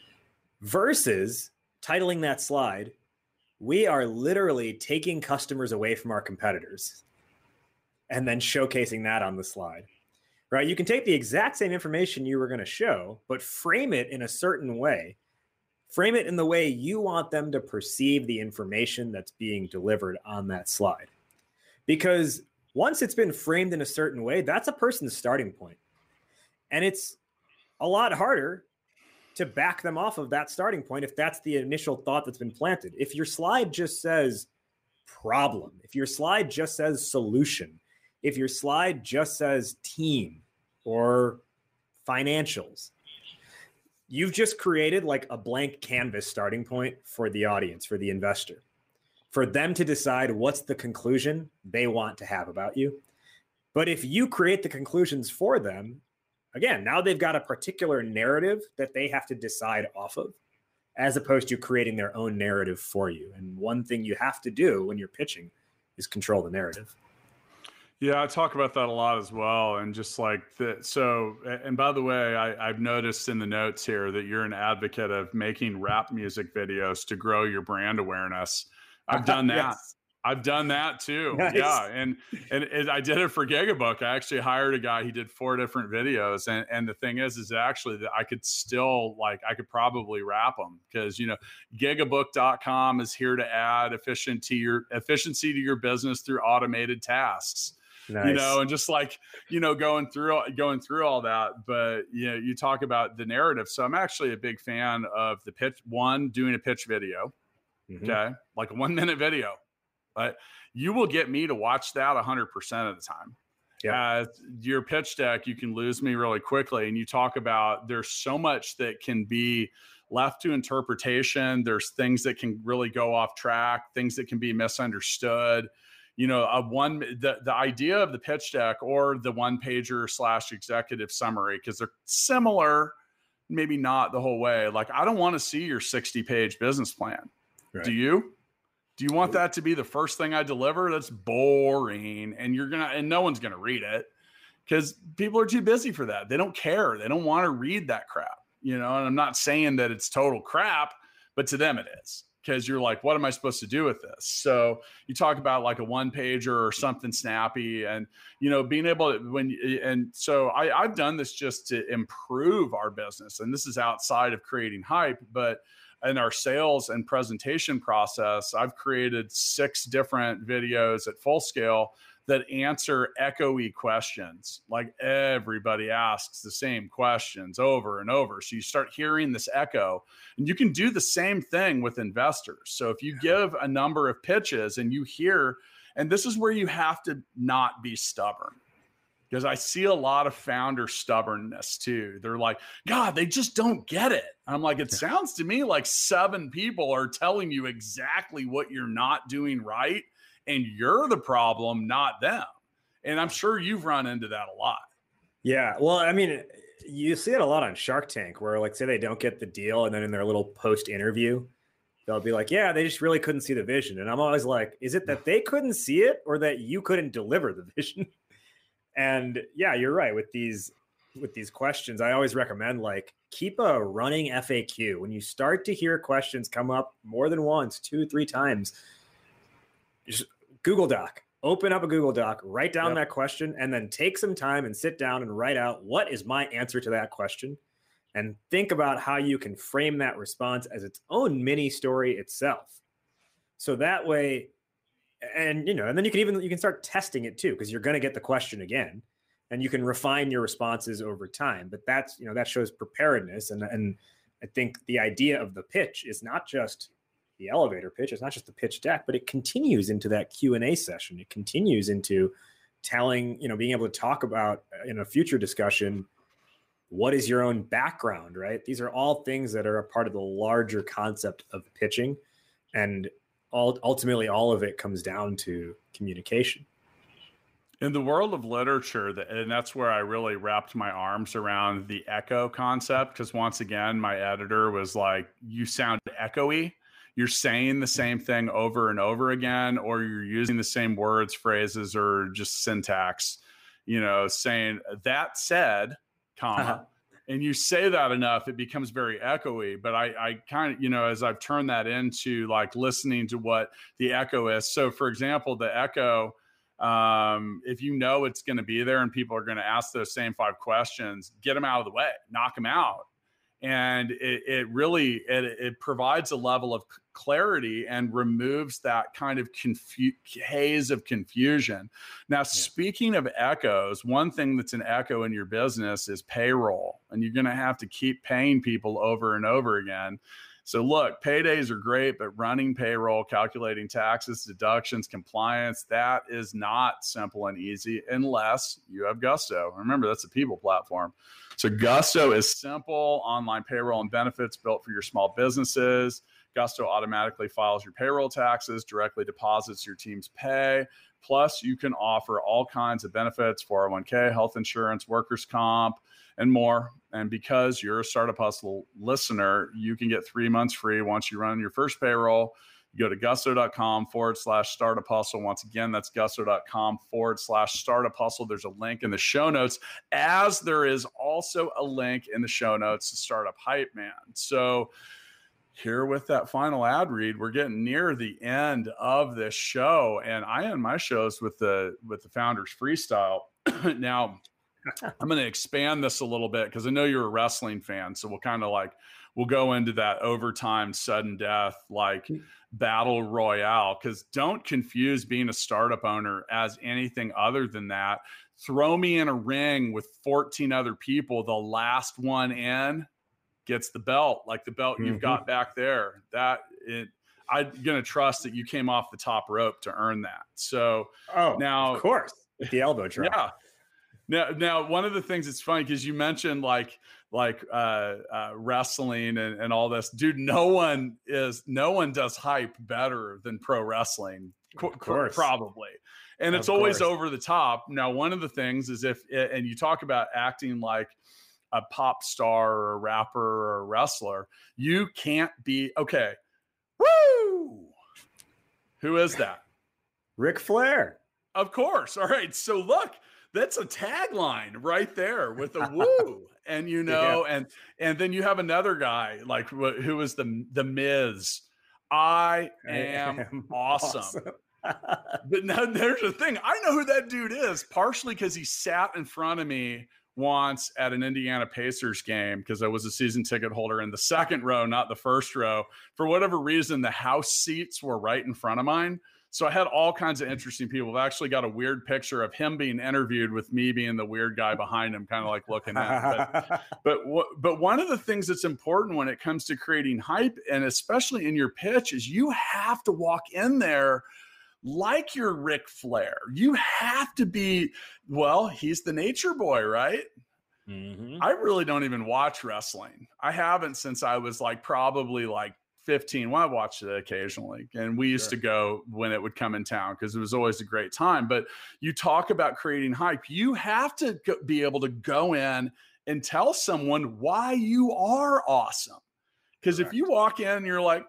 versus titling that slide, we are literally taking customers away from our competitors and then showcasing that on the slide, right? You can take the exact same information you were going to show, but frame it in a certain way. Frame it in the way you want them to perceive the information that's being delivered on that slide. Because once it's been framed in a certain way, that's a person's starting point. And it's a lot harder to back them off of that starting point if that's the initial thought that's been planted. If your slide just says problem, if your slide just says solution, if your slide just says team or financials, you've just created like a blank canvas starting point for the audience, for the investor, for them to decide what's the conclusion they want to have about you. But if you create the conclusions for them, again, now they've got a particular narrative that they have to decide off of, as opposed to creating their own narrative for you. And one thing you have to do when you're pitching is control the narrative. Yeah, I talk about that a lot as well. And just like that. So, and by the way, I've noticed in the notes here that you're an advocate of making rap music videos to grow your brand awareness. I've done that. Yes. I've done that too. Nice. Yeah. And I did it for Gigabook. I actually hired a guy. He did 4 different videos. And the thing is actually that I could still I could probably wrap them because, gigabook.com is here to add efficiency to your business through automated tasks. Nice. And just going through all that. But, you talk about the narrative. So I'm actually a big fan of the pitch, doing a pitch video. Mm-hmm. Okay. Like a 1-minute video. But you will get me to watch that 100% of the time. Yeah. Your pitch deck, you can lose me really quickly. And you talk about there's so much that can be left to interpretation. There's things that can really go off track, things that can be misunderstood. The idea of the pitch deck or the 1-pager / executive summary, because they're similar, maybe not the whole way. Like, I don't want to see your 60-page business plan. Right. Do you? Do you want that to be the first thing I deliver? That's boring. And no one's going to read it because people are too busy for that. They don't care. They don't want to read that crap, and I'm not saying that it's total crap, but to them it is because you're like, what am I supposed to do with this? So you talk about like a 1-pager or something snappy and, being able to, so I've done this just to improve our business. And this is outside of creating hype, but in our sales and presentation process, I've created 6 different videos at Full Scale that answer echoey questions. Like everybody asks the same questions over and over. So you start hearing this echo, and you can do the same thing with investors. So if you give a number of pitches and you hear, and this is where you have to not be stubborn. Because I see a lot of founder stubbornness too. They're like, God, they just don't get it. I'm like, it sounds to me like 7 people are telling you exactly what you're not doing right. And you're the problem, not them. And I'm sure you've run into that a lot. Yeah. Well, I mean, you see it a lot on Shark Tank where say they don't get the deal. And then in their little post interview, they'll be like, yeah, they just really couldn't see the vision. And I'm always like, is it that they couldn't see it or that you couldn't deliver the vision? And yeah, you're right. With these questions, I always recommend keep a running FAQ. When you start to hear questions come up more than once, 2, 3 times, just Google Doc, open up a Google Doc, write down that question, and then take some time and sit down and write out what is my answer to that question, and think about how you can frame that response as its own mini story itself. So that way. And, and then you can start testing it too, because you're going to get the question again and you can refine your responses over time. But that's, that shows preparedness. And I think the idea of the pitch is not just the elevator pitch. It's not just the pitch deck, but it continues into that Q&A session. It continues into telling, being able to talk about in a future discussion, what is your own background, right? These are all things that are a part of the larger concept of pitching. And ultimately, all of it comes down to communication. In the world of literature, and that's where I really wrapped my arms around the echo concept, because once again, my editor was like, you sound echoey. You're saying the same thing over and over again, or you're using the same words, phrases, or just syntax, saying that said, comma. And you say that enough, it becomes very echoey. But I kind of, as I've turned that into listening to what the echo is. So for example, the echo, if it's going to be there and people are going to ask those same 5 questions, get them out of the way, knock them out. And it really provides a level of clarity and removes that kind of haze of confusion. Now, speaking of echoes, one thing that's an echo in your business is payroll, and you're going to have to keep paying people over and over again. So look, paydays are great, but running payroll, calculating taxes, deductions, compliance, that is not simple and easy unless you have Gusto. Remember, that's a people platform. So Gusto is simple online payroll and benefits built for your small businesses. Gusto automatically files your payroll taxes, directly deposits your team's pay. Plus, you can offer all kinds of benefits, 401k, health insurance, workers' comp, and more. And because you're a Startup Hustle listener, you can get 3 months free once you run your first payroll. You go to gusto.com/startup hustle. Once again, that's gusto.com/startup hustle. There's a link in the show notes, as there is also a link in the show notes to Startup Hype Man. So here with that final ad read, we're getting near the end of this show, and I end my shows with the Founders Freestyle. Now, I'm going to expand this a little bit because I know you're a wrestling fan, so we'll go into that overtime, sudden death, like battle royale. Because don't confuse being a startup owner as anything other than that. Throw me in a ring with 14 other people. The last one in gets the belt, like the belt you've got back there. I'm going to trust that you came off the top rope to earn that. So now, of course, the elbow drop. Yeah. Now, one of the things that's funny because you mentioned like wrestling and all this, dude. No one does hype better than pro wrestling, probably, and it's always over the top. Now, one of the things is and you talk about acting like a pop star or a rapper or a wrestler, you can't be okay. Woo! Who is that? Ric Flair. Of course. All right. So look. That's a tagline right there with a woo. And, and then you have another guy like who was the Miz. I am awesome. But now there's the thing. I know who that dude is, partially because he sat in front of me once at an Indiana Pacers game because I was a season ticket holder in the second row, not the first row. For whatever reason, the house seats were right in front of mine. So I had all kinds of interesting people. I've actually got a weird picture of him being interviewed with me being the weird guy behind him, kind of like looking at. But one of the things that's important when it comes to creating hype, and especially in your pitch, is you have to walk in there like you're Ric Flair. You have to be, he's the nature boy, right? Mm-hmm. I really don't even watch wrestling. I haven't since I was probably 15. Well, I watched it occasionally, and we used to go when it would come in town because it was always a great time. But you talk about creating hype. You have to be able to go in and tell someone why you are awesome. Because if you walk in and you're like,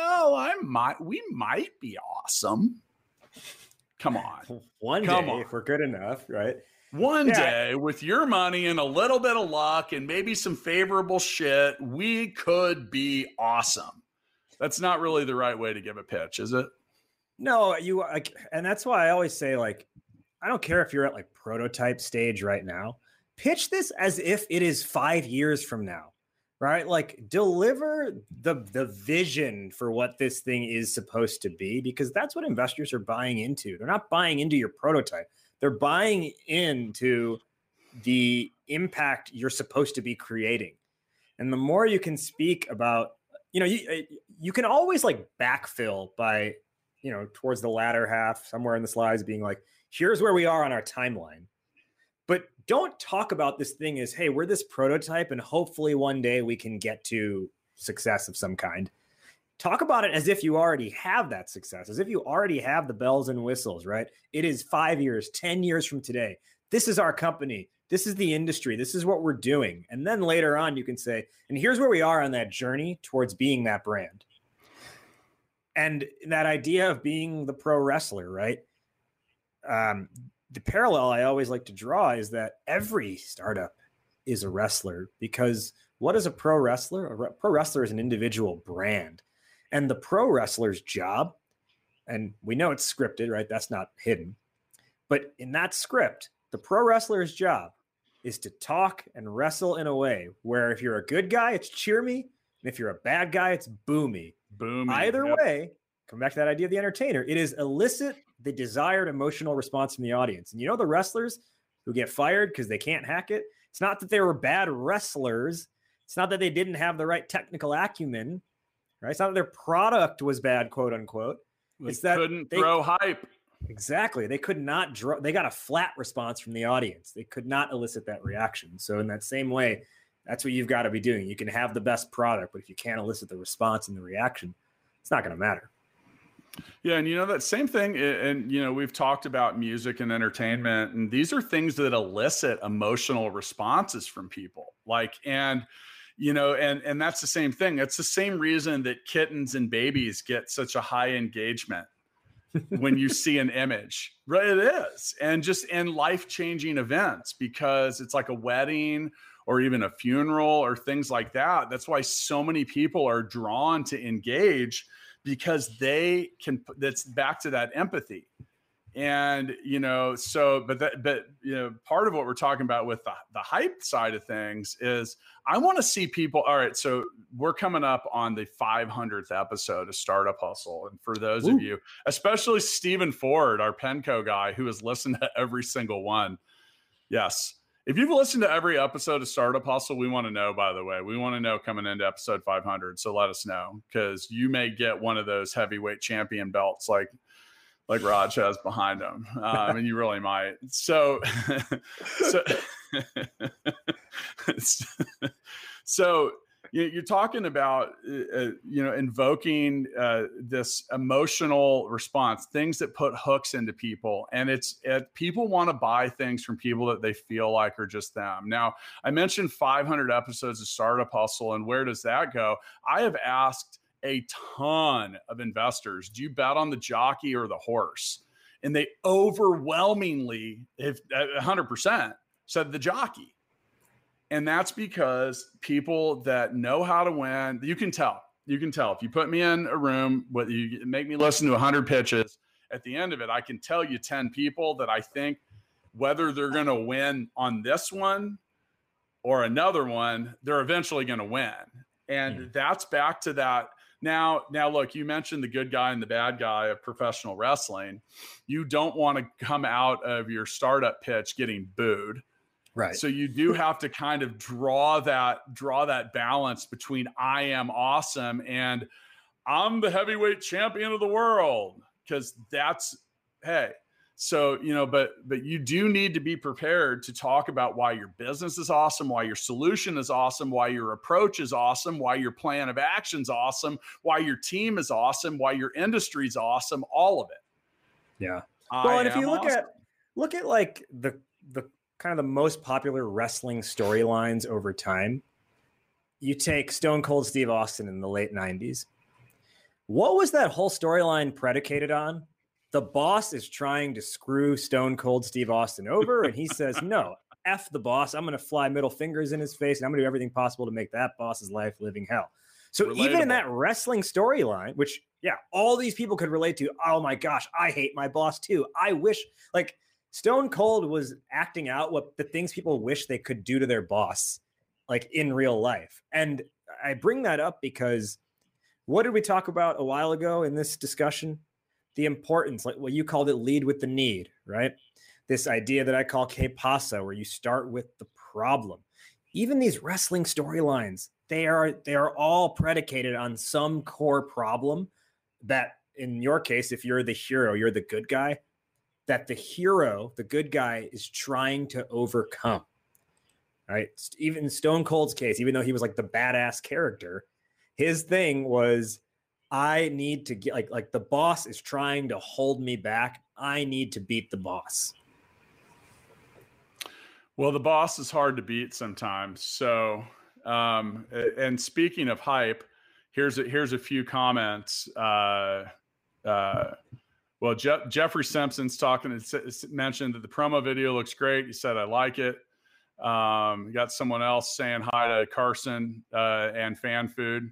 we might be awesome. Come on. One day, if we're good enough, right? One day, with your money and a little bit of luck and maybe some favorable shit, we could be awesome. That's not really the right way to give a pitch, is it? No, and that's why I always say, I don't care if you're at prototype stage right now. Pitch this as if it is 5 years from now, right? Deliver the vision for what this thing is supposed to be, because that's what investors are buying into. They're not buying into your prototype. They're buying into the impact you're supposed to be creating. And the more you can speak about, you can always backfill by, towards the latter half, somewhere in the slides being here's where we are on our timeline. But don't talk about this thing as, hey, we're this prototype and hopefully one day we can get to success of some kind. Talk about it as if you already have that success, as if you already have the bells and whistles, right? It is 5 years, 10 years from today. This is our company. This is the industry. This is what we're doing. And then later on, you can say, and here's where we are on that journey towards being that brand. And that idea of being the pro wrestler, right? The parallel I always like to draw is that every startup is a wrestler, because what is a pro wrestler? A pro wrestler is an individual brand. And the pro wrestler's job, and we know it's scripted, right? That's not hidden. But in that script, the pro wrestler's job is to talk and wrestle in a way where if you're a good guy, it's cheer me. And if you're a bad guy, it's boo me. Boom. Either way, come back to that idea of the entertainer. It is elicit the desired emotional response from the audience. And the wrestlers who get fired because they can't hack it, it's not that they were bad wrestlers. It's not that they didn't have the right technical acumen, right? It's not that their product was bad, quote unquote. It's that couldn't throw hype. Exactly. They could not draw. They got a flat response from the audience. They could not elicit that reaction. So in that same way, that's what you've got to be doing. You can have the best product, but if you can't elicit the response and the reaction, it's not going to matter. Yeah. And that same thing. And, we've talked about music and entertainment, and these are things that elicit emotional responses from people. And that's the same thing. It's the same reason that kittens and babies get such a high engagement when you see an image, right? It is. And just in life-changing events, because it's like a wedding or even a funeral or things like that. That's why so many people are drawn to engage, because they can, that's back to that empathy. And, part of what we're talking about with the hype side of things is I want to see people. All right. So we're coming up on the 500th episode of Startup Hustle. And for those of you, especially Stephen Ford, our Penco guy, who has listened to every single one. Yes. If you've listened to every episode of Startup Hustle, we want to know, by the way, we want to know coming into episode 500. So let us know, because you may get one of those heavyweight champion belts like Raj has behind him. And you really might. So you're talking about, invoking this emotional response, things that put hooks into people. And people want to buy things from people that they feel like are just them. Now, I mentioned 500 episodes of Startup Hustle, and where does that go? I have asked a ton of investors, do you bet on the jockey or the horse? And they overwhelmingly, if 100%, said the jockey. And that's because people that know how to win, you can tell if you put me in a room, whether you make me listen to 100 pitches, at the end of it, I can tell you 10 people that I think whether they're going to win on this one or another one, they're eventually going to win. And that's back to that. Now, look, you mentioned the good guy and the bad guy of professional wrestling. You don't want to come out of your startup pitch getting booed. Right. So you do have to kind of draw that balance between I am awesome and I'm the heavyweight champion of the world, because that's, hey. So, but you do need to be prepared to talk about why your business is awesome, why your solution is awesome, why your approach is awesome, why your plan of action is awesome, why your team is awesome, why your industry is awesome, all of it. Yeah. Well, and if you look at like the kind of the most popular wrestling storylines over time, you take Stone Cold Steve Austin in the late 90s. What was that whole storyline predicated on? The boss is trying to screw Stone Cold Steve Austin over, and he says, no, F the boss. I'm going to fly middle fingers in his face, and I'm going to do everything possible to make that boss's life living hell. So even in that wrestling storyline, which, all these people could relate to, oh my gosh, I hate my boss too. I wish, like, Stone Cold was acting out what the things people wish they could do to their boss, like in real life. And I bring that up because what did we talk about a while ago in this discussion? The importance, like what you called it, lead with the need, right? This idea that I call que pasa, where you start with the problem. Even these wrestling storylines, they are all predicated on some core problem that, in your case, if you're the hero, you're the good guy, that the hero, the good guy, is trying to overcome, right? Even in Stone Cold's case, even though he was like the badass character, his thing was, I need to get like the boss is trying to hold me back. I need to beat the boss. Well, the boss is hard to beat sometimes. So, and speaking of hype, here's a few comments. Well, Jeffrey Simpson's mentioned that the promo video looks great. He said, I like it. You got someone else saying hi to Carson and Fan Food.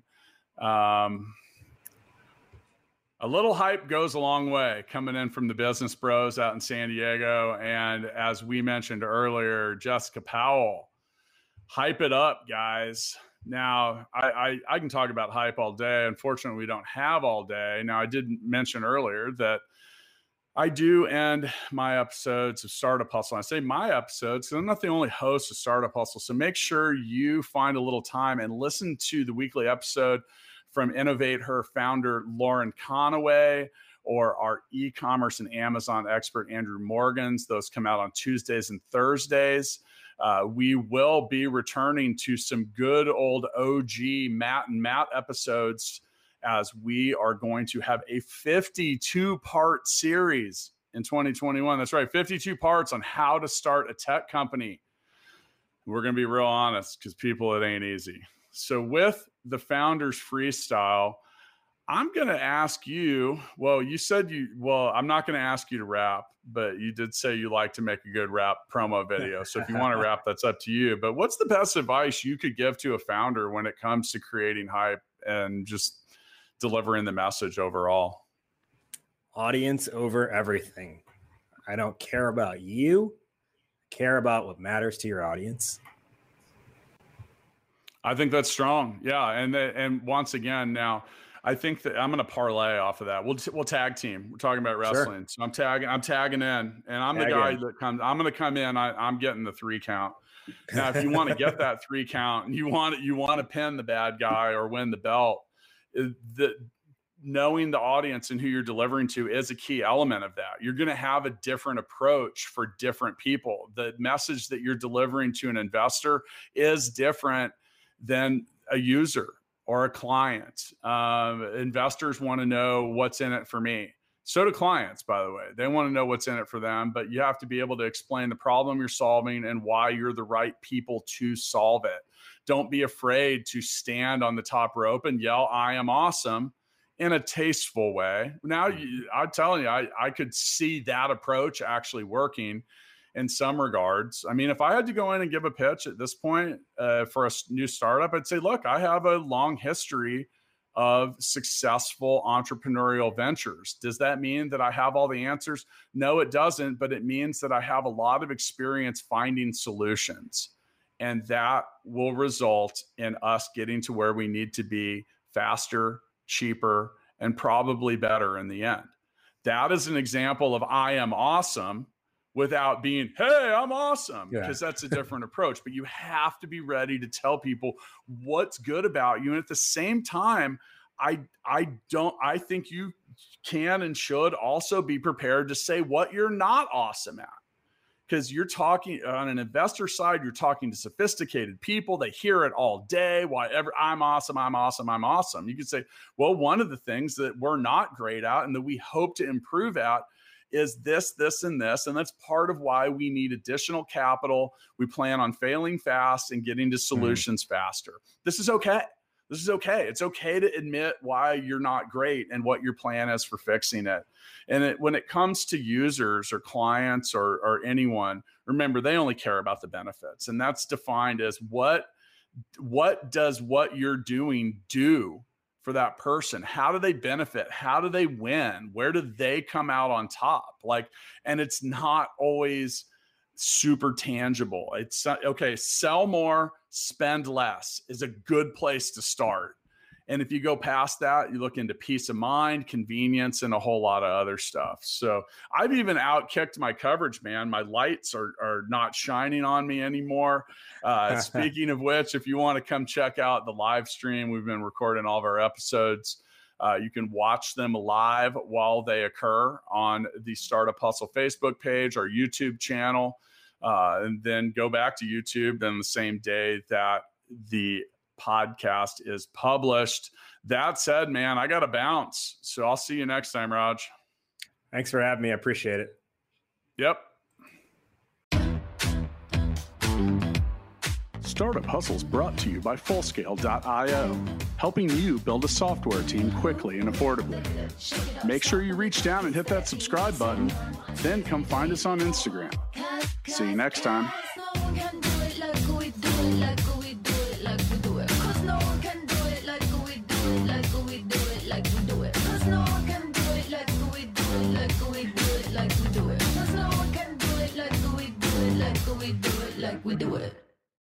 A little hype goes a long way, coming in from the business bros out in San Diego. And as we mentioned earlier, Jessica Powell, hype it up, guys. Now, I can talk about hype all day. Unfortunately, we don't have all day. Now, I did mention earlier that I do end my episodes of Startup Hustle. I say my episodes because I'm not the only host of Startup Hustle. So make sure you find a little time and listen to the weekly episode from Innovate Her founder, Lauren Conaway, or our e-commerce and Amazon expert, Andrew Morgans. Those come out on Tuesdays and Thursdays. We will be returning to some good old OG Matt and Matt episodes, as we are going to have a 52-part series in 2021. That's right, 52 parts on how to start a tech company. We're going to be real honest, because people, it ain't easy. So with the Founders Freestyle, I'm going to ask you, I'm not going to ask you to rap, but you did say you like to make a good rap promo video. So if you want to rap, that's up to you. But what's the best advice you could give to a founder when it comes to creating hype and just delivering the message overall? Audience over everything. I don't care about you. I care about what matters to your audience. I think that's strong. Yeah. And once again, now, I think that I'm going to parlay off of that. We'll tag team. We're talking about wrestling. Sure. So I'm tagging in, and I'm the guy that comes. I'm going to come in. I'm getting the 3 count. Now, if you want to get that 3 count and you want to pin the bad guy or win the belt, knowing the audience and who you're delivering to is a key element of that. You're going to have a different approach for different people. The message that you're delivering to an investor is different than a user or a client. Investors want to know what's in it for me. So do clients, by the way. They want to know what's in it for them, but you have to be able to explain the problem you're solving and why you're the right people to solve it. Don't be afraid to stand on the top rope and yell, "I am awesome," in a tasteful way. Now, I'm telling you, I could see that approach actually working in some regards. I mean, if I had to go in and give a pitch at this point for a new startup, I'd say, look, I have a long history of successful entrepreneurial ventures. Does that mean that I have all the answers? No, it doesn't, but it means that I have a lot of experience finding solutions. And that will result in us getting to where we need to be faster, cheaper, and probably better in the end. That is an example of I am awesome, without being, "Hey, I'm awesome," because that's a different approach. But you have to be ready to tell people what's good about you. And at the same time, I think you can and should also be prepared to say what you're not awesome at. Because you're talking on an investor side, you're talking to sophisticated people. They hear it all day. I'm awesome, I'm awesome, I'm awesome. You could say, well, one of the things that we're not great at and that we hope to improve at is this, and this. And that's part of why we need additional capital. We plan on failing fast and getting to solutions faster. This is okay. It's okay to admit why you're not great and what your plan is for fixing it. And when it comes to users or clients or anyone, remember, they only care about the benefits. And that's defined as what does what you're doing do for that person? How do they benefit? How do they win? Where do they come out on top? And it's not always super tangible. It's okay. Sell more, spend less is a good place to start. And if you go past that, you look into peace of mind, convenience, and a whole lot of other stuff. So I've even outkicked my coverage, man. My lights are not shining on me anymore. Speaking of which, if you want to come check out the live stream, we've been recording all of our episodes. You can watch them live while they occur on the Startup Hustle Facebook page, our YouTube channel, and then go back to YouTube then the same day that the podcast is published. That said, man, I got to bounce. So I'll see you next time, Raj. Thanks for having me. I appreciate it. Yep. Startup Hustle is brought to you by Fullscale.io, helping you build a software team quickly and affordably. Make sure you reach down and hit that subscribe button, then come find us on Instagram. See you next time. We do it.